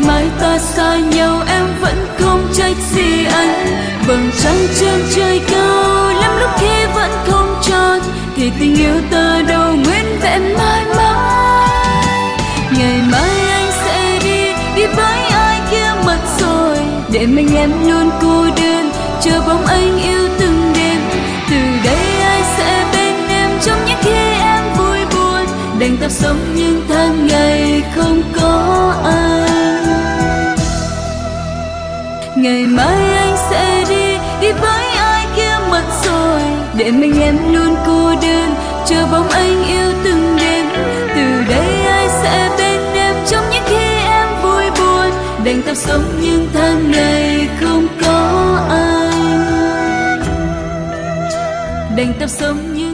mai ta xa nhau em vẫn không trách gì anh. Vầng trăng trên trời cao lắm lúc khi vẫn không tròn, thì tình yêu ta đâu nguyên vẹn mãi mãi. Ngày mai anh sẽ đi với ai kia mất rồi, để mình em luôn cô đơn chờ bóng anh yêu từng đêm. Từ đây ai sẽ bên em trong những khi em vui buồn, đành tập sống những tháng ngày không có anh. Ngày mai anh sẽ đi với ai kia mất rồi, để mình em luôn cô đơn chờ bóng anh yêu từng đêm. Từ đây ai sẽ bên em trong những khi em vui buồn, đành tập sống những tháng ngày không có anh, đành tập sống như